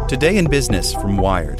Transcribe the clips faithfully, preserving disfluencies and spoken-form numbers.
Today in Business from Wired.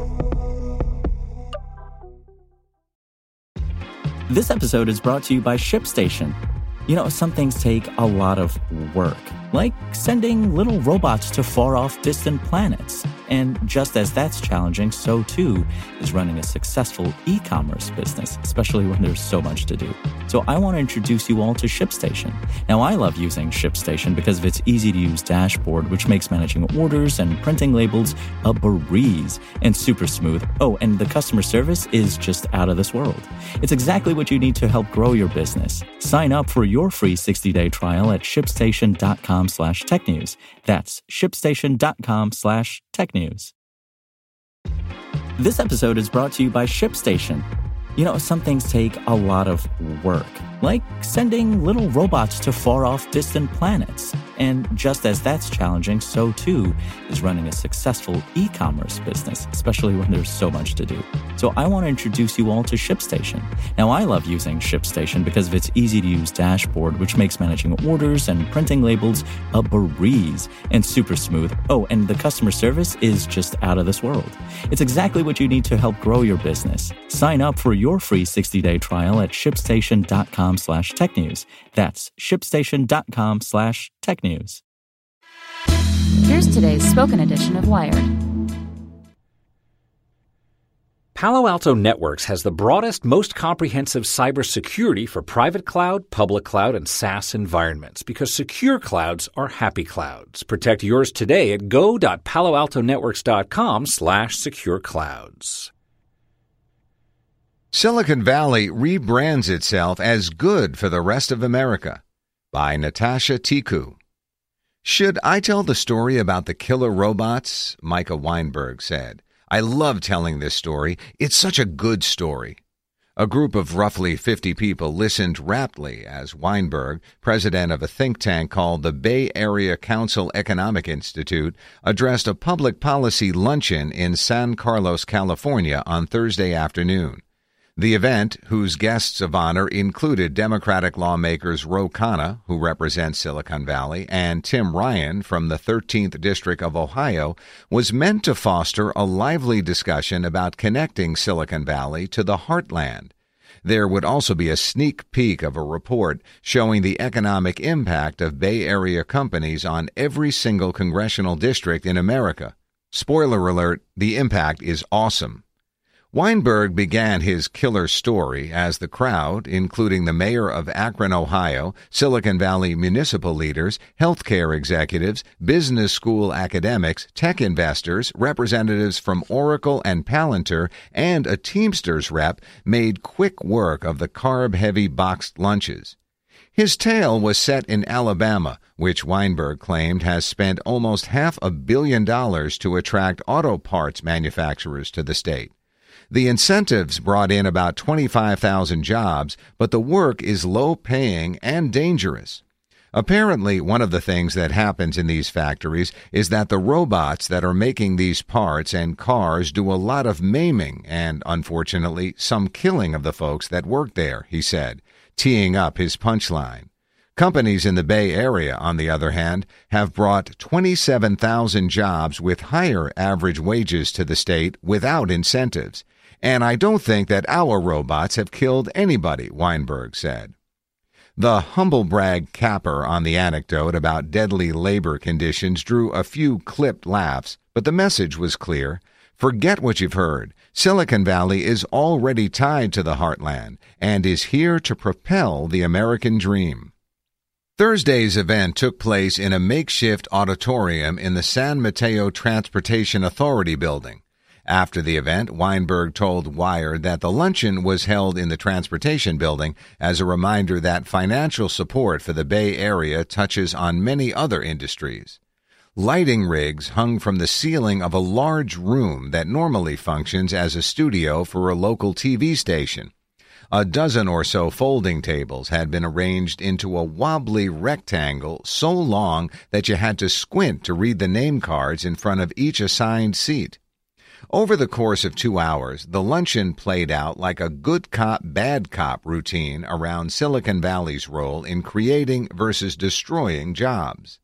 This episode is brought to you by ShipStation. You know, some things take a lot of work, like sending little robots to far-off distant planets. And just as that's challenging, so too is running a successful e-commerce business, especially when there's so much to do. So I want to introduce you all to ShipStation. Now, I love using ShipStation because of its easy-to-use dashboard, which makes managing orders and printing labels a breeze and super smooth. Oh, and the customer service is just out of this world. It's exactly what you need to help grow your business. Sign up for your free sixty-day trial at shipstation.com slash tech news. That's shipstation.com slash tech news. This episode is brought to you by ShipStation. You know, some things take a lot of work, like sending little robots to far-off distant planets. And just as that's challenging, so too is running a successful e-commerce business, especially when there's so much to do. So I want to introduce you all to ShipStation. Now, I love using ShipStation because of its easy-to-use dashboard, which makes managing orders and printing labels a breeze and super smooth. Oh, and the customer service is just out of this world. It's exactly what you need to help grow your business. Sign up for your free sixty-day trial at shipstation.com slash tech news. That's shipstation.com slash tech news. Here's today's spoken edition of Wired. Palo Alto Networks has the broadest, most comprehensive cybersecurity for private cloud, public cloud, and SaaS environments because secure clouds are happy clouds. Protect yours today at go.paloaltonetworks.com slash secure clouds. Silicon Valley rebrands itself as Good for the Rest of America by Natasha Tiku. Should I tell the story about the killer robots? Micah Weinberg said. I love telling this story. It's such a good story. A group of roughly fifty people listened raptly as Weinberg, president of a think tank called the Bay Area Council Economic Institute, addressed a public policy luncheon in San Carlos, California on Thursday afternoon. The event, whose guests of honor included Democratic lawmakers Ro Khanna, who represents Silicon Valley, and Tim Ryan from the thirteenth District of Ohio, was meant to foster a lively discussion about connecting Silicon Valley to the heartland. There would also be a sneak peek of a report showing the economic impact of Bay Area companies on every single congressional district in America. Spoiler alert, the impact is awesome. Weinberg began his killer story as the crowd, including the mayor of Akron, Ohio, Silicon Valley municipal leaders, healthcare executives, business school academics, tech investors, representatives from Oracle and Palantir, and a Teamsters rep, made quick work of the carb-heavy boxed lunches. His tale was set in Alabama, which Weinberg claimed has spent almost half a billion dollars to attract auto parts manufacturers to the state. The incentives brought in about twenty-five thousand jobs, but the work is low-paying and dangerous. Apparently, one of the things that happens in these factories is that the robots that are making these parts and cars do a lot of maiming and, unfortunately, some killing of the folks that work there, he said, teeing up his punchline. Companies in the Bay Area, on the other hand, have brought twenty-seven thousand jobs with higher average wages to the state without incentives. And I don't think that our robots have killed anybody, Weinberg said. The humble brag capper on the anecdote about deadly labor conditions drew a few clipped laughs, but the message was clear. Forget what you've heard. Silicon Valley is already tied to the heartland and is here to propel the American dream. Thursday's event took place in a makeshift auditorium in the San Mateo Transportation Authority building. After the event, Weinberg told Wired that the luncheon was held in the transportation building as a reminder that financial support for the Bay Area touches on many other industries. Lighting rigs hung from the ceiling of a large room that normally functions as a studio for a local T V station. A dozen or so folding tables had been arranged into a wobbly rectangle so long that you had to squint to read the name cards in front of each assigned seat. Over the course of two hours, the luncheon played out like a good cop, bad cop routine around Silicon Valley's role in creating versus destroying jobs.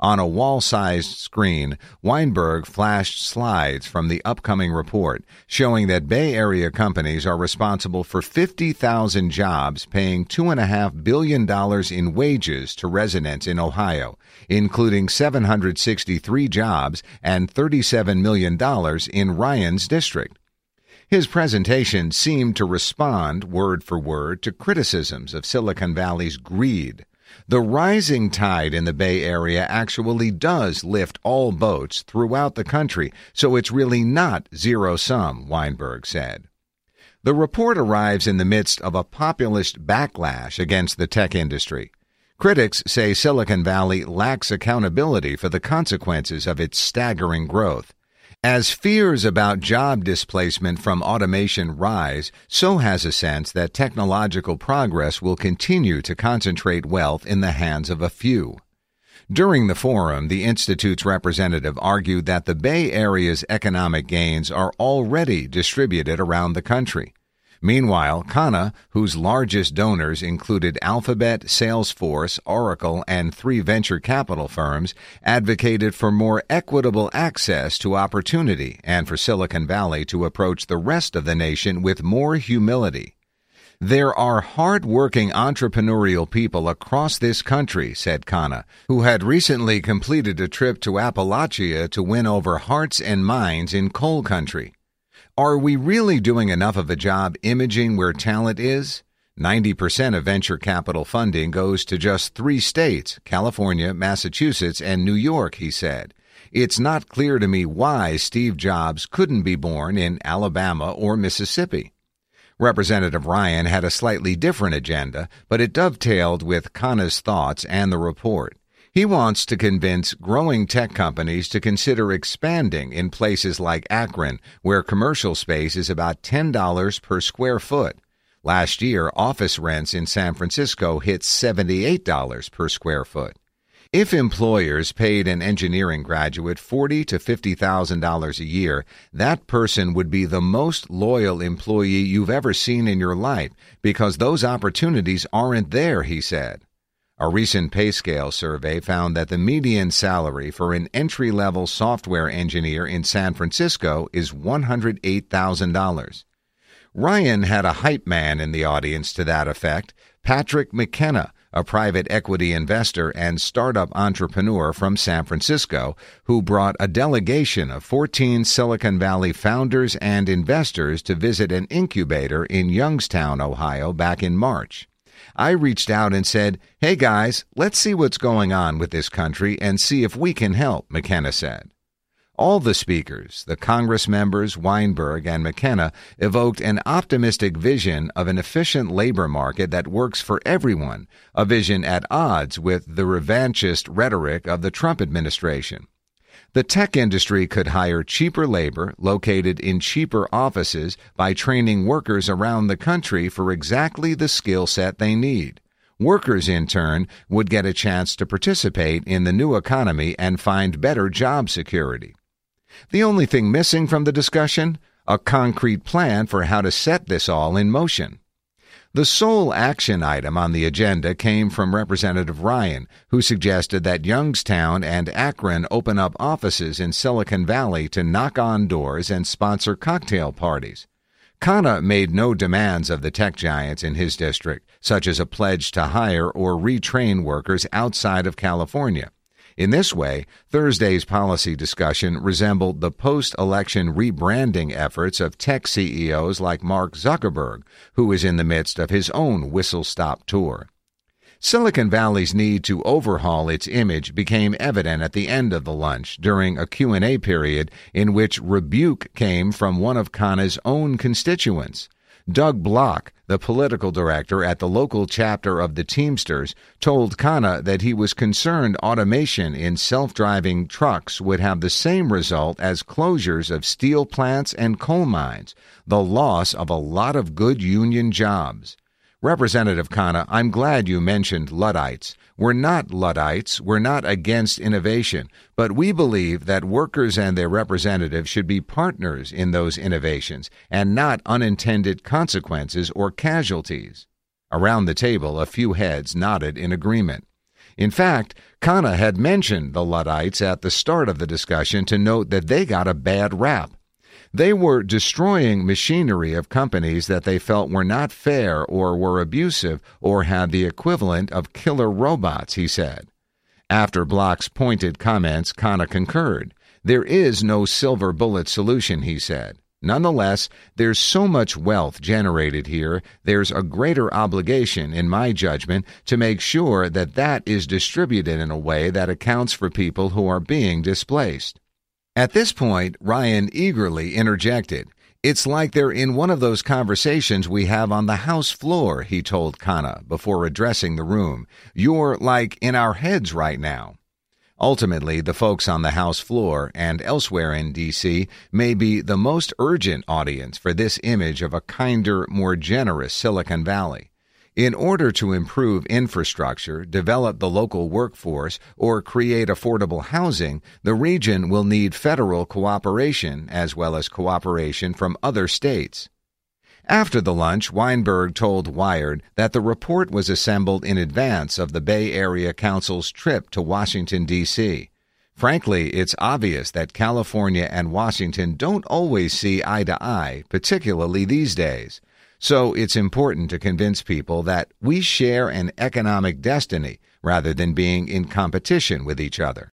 On a wall-sized screen, Weinberg flashed slides from the upcoming report showing that Bay Area companies are responsible for fifty thousand jobs, paying two point five billion dollars in wages to residents in Ohio, including seven hundred sixty-three jobs and thirty-seven million dollars in Ryan's district. His presentation seemed to respond, word for word, to criticisms of Silicon Valley's greed. The rising tide in the Bay Area actually does lift all boats throughout the country, so it's really not zero-sum, Weinberg said. The report arrives in the midst of a populist backlash against the tech industry. Critics say Silicon Valley lacks accountability for the consequences of its staggering growth. As fears about job displacement from automation rise, so has a sense that technological progress will continue to concentrate wealth in the hands of a few. During the forum, the Institute's representative argued that the Bay Area's economic gains are already distributed around the country. Meanwhile, Khanna, whose largest donors included Alphabet, Salesforce, Oracle, and three venture capital firms, advocated for more equitable access to opportunity and for Silicon Valley to approach the rest of the nation with more humility. There are hard-working entrepreneurial people across this country, said Khanna, who had recently completed a trip to Appalachia to win over hearts and minds in coal country. Are we really doing enough of a job imaging where talent is? ninety percent of venture capital funding goes to just three states, California, Massachusetts, and New York, he said. It's not clear to me why Steve Jobs couldn't be born in Alabama or Mississippi. Representative Ryan had a slightly different agenda, but it dovetailed with Khanna's thoughts and the report. He wants to convince growing tech companies to consider expanding in places like Akron, where commercial space is about ten dollars per square foot. Last year, office rents in San Francisco hit seventy-eight dollars per square foot. If employers paid an engineering graduate forty thousand to fifty thousand dollars a year, that person would be the most loyal employee you've ever seen in your life because those opportunities aren't there, he said. A recent PayScale survey found that the median salary for an entry-level software engineer in San Francisco is one hundred eight thousand dollars. Ryan had a hype man in the audience to that effect, Patrick McKenna, a private equity investor and startup entrepreneur from San Francisco, who brought a delegation of fourteen Silicon Valley founders and investors to visit an incubator in Youngstown, Ohio, back in March. I reached out and said, "Hey guys, let's see what's going on with this country and see if we can help," McKenna said. All the speakers, the Congress members, Weinberg and McKenna, evoked an optimistic vision of an efficient labor market that works for everyone, a vision at odds with the revanchist rhetoric of the Trump administration. The tech industry could hire cheaper labor located in cheaper offices by training workers around the country for exactly the skill set they need. Workers, in turn, would get a chance to participate in the new economy and find better job security. The only thing missing from the discussion? A concrete plan for how to set this all in motion. The sole action item on the agenda came from Representative Ryan, who suggested that Youngstown and Akron open up offices in Silicon Valley to knock on doors and sponsor cocktail parties. Khanna made no demands of the tech giants in his district, such as a pledge to hire or retrain workers outside of California. In this way, Thursday's policy discussion resembled the post-election rebranding efforts of tech C E Os like Mark Zuckerberg, who is in the midst of his own whistle-stop tour. Silicon Valley's need to overhaul its image became evident at the end of the lunch during a Q and A period in which rebuke came from one of Khanna's own constituents. Doug Block, the political director at the local chapter of the Teamsters, told Khanna that he was concerned automation in self-driving trucks would have the same result as closures of steel plants and coal mines, the loss of a lot of good union jobs. Representative Khanna, I'm glad you mentioned Luddites. We're not Luddites. We're not against innovation, but we believe that workers and their representatives should be partners in those innovations and not unintended consequences or casualties. Around the table, a few heads nodded in agreement. In fact, Khanna had mentioned the Luddites at the start of the discussion to note that they got a bad rap. They were destroying machinery of companies that they felt were not fair or were abusive or had the equivalent of killer robots, he said. After Block's pointed comments, Khanna concurred. There is no silver bullet solution, he said. Nonetheless, there's so much wealth generated here, there's a greater obligation, in my judgment, to make sure that that is distributed in a way that accounts for people who are being displaced. At this point, Ryan eagerly interjected. It's like they're in one of those conversations we have on the House floor, he told Khanna before addressing the room. You're like in our heads right now. Ultimately, the folks on the House floor and elsewhere in D C may be the most urgent audience for this image of a kinder, more generous Silicon Valley. In order to improve infrastructure, develop the local workforce, or create affordable housing, the region will need federal cooperation as well as cooperation from other states. After the lunch, Weinberg told Wired that the report was assembled in advance of the Bay Area Council's trip to Washington, D C Frankly, it's obvious that California and Washington don't always see eye to eye, particularly these days. So it's important to convince people that we share an economic destiny rather than being in competition with each other.